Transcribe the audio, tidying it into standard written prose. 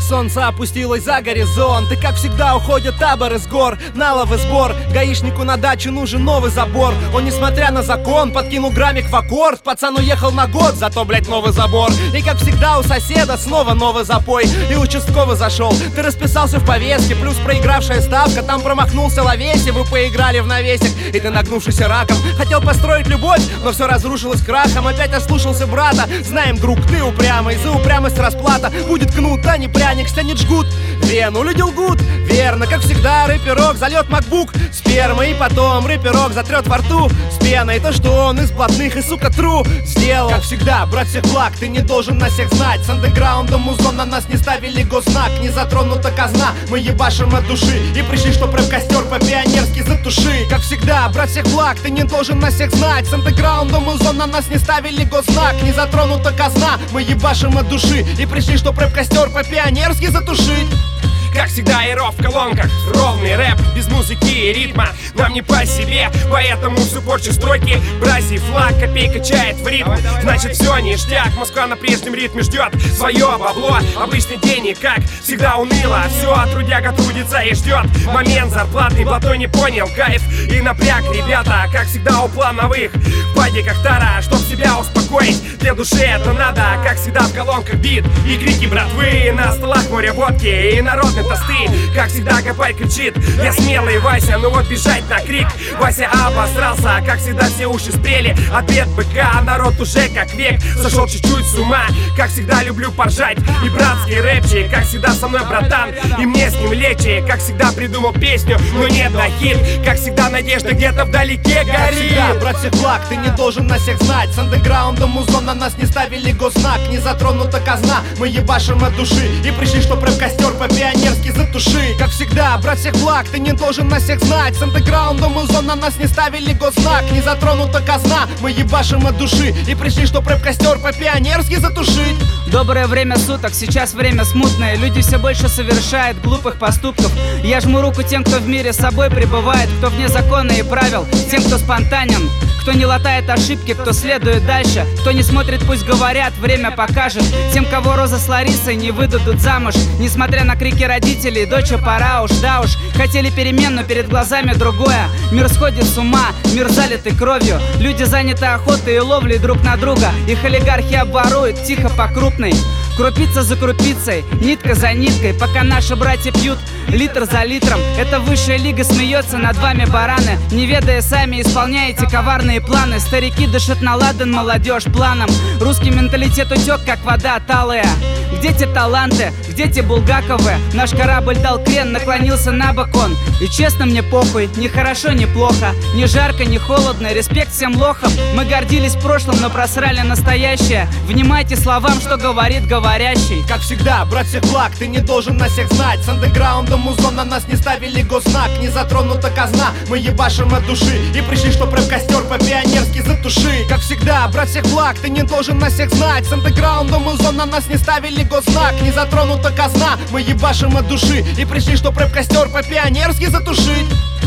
солнце опустилось за горизонт, и как всегда уходят таборы с гор. Наловый сбор, гаишнику на дачу нужен новый забор. Он, несмотря на закон, подкинул граммик в аккорд. Пацан уехал на год, зато, блять, новый забор. И как всегда у соседа снова новый запой. И участковый зашел, ты расписался в повестке, плюс проигравшая ставка, там промахнулся ловесе. Вы поиграли в навесик, и ты, нагнувшийся раком, хотел построить любовь, но все разрушилось крахом. Опять ослушался брата, знаем, друг, ты упрямый, за упрямость расплата. Будет кнут, а не пряник, стянет жгут вену, люди лгут, верно. Как всегда рэперок зальет макбук спермой, и потом рэперок затрет во рту с пеной то, что он из блатных и, сука, тру сделал. Как всегда, брать всех благ, ты не должен нас всех знать. С андеграундом музон на нас не ставили госзнак. Не затронута казна, мы ебашим от души, и пришли, чтоб рэп-костер по-пионерски затуши. Как всегда, брать всех благ, ты не должен нас всех знать. С андеграундом музон на нас не ставили госзнак. Не затронута казна, мы ебашим от души, и пришли, чтоб рэп-костер по-пионерски затушить. Как всегда, Эро в колонках, ровный рэп, без музыки и ритма нам не по себе, поэтому всю порчу стройки. Бразий флаг, копейка чает в ритм, значит все ништяк. Москва на прежнем ритме ждет свое бабло. Обычный день и как всегда уныло, все, трудяга трудится и ждет момент зарплаты. Блатой не понял кайф и напряг, ребята, как всегда у плановых в падиках тара, чтоб себя успокоить. Для души это надо, как всегда в колонках бит и крики братвы. На столах море водки и народный тосты. Как всегда Габай кричит: я смелый Вася, ну вот бежать на крик. Вася обосрался, как всегда все уши спрели от бед быка. Народ уже как век сошел чуть-чуть с ума. Как всегда люблю поржать и братский рэпчик. Как всегда со мной братан, и мне с ним легче. Как всегда придумал песню, но нет на хит. Как всегда надежда где-то вдалеке горит. Как всегда, брать всех благ, ты не должен нас всех знать. С андеграундом музон на нас не ставили госзнак. Не затронута казна, мы ебашим от души, и пришли, чтоб рэп-костер по-пионерски затуши. Как всегда, брать всех благ, ты не должен нас всех знать. С андеграундом музон на нас не ставили госзнак. Не затронута казна, мы ебашим от души, и пришли, чтоб рэп-костер по-пионерски затушить. Доброе время суток, сейчас время смутное. Люди все больше совершают глупых поступков. Я жму руку тем, кто в мире с собой пребывает, кто вне закона и правил, тем, кто спонтанен, кто не латает ошибки, кто следует дальше, кто не смотрит, пусть говорят, время покажет. Тем, кого Роза с Ларисой не выдадут замуж, несмотря на крики родителей: доча, пора уж, да уж. Хотели перемен, но перед глазами другое. Мир сходит с ума, мир залитый кровью. Люди заняты охотой и ловлей друг на друга. Их олигархи обворуют тихо по крупной, крупица за крупицей, нитка за ниткой. Пока наши братья пьют литр за литром, эта высшая лига смеется над вами, бараны. Не ведая, сами исполняете коварные планы. Старики дышат на ладан, молодежь планом. Русский менталитет утек, как вода талая. Где те таланты, где те Булгаковы? Наш корабль дал крен, наклонился на бок он. И честно, мне похуй, ни хорошо, ни плохо, ни жарко, ни холодно, респект всем лохам. Мы гордились прошлым, но просрали настоящее. Внимайте словам, что говорит говорящий. Как всегда, брать всех благ, ты не должен нас всех знать. С андеграундом музон на нас не ставили госзнак. Не затронута казна, мы ебашим от души, и пришли, чтоб рэп-костер по-пионерски затуши. Как всегда, брать всех благ, ты не должен нас всех знать. С андеграундом музон на нас не ставили госзнак. Не затронута казна, мы ебашим от души, и пришли, чтоб рэп-костер по-пионерски затушить.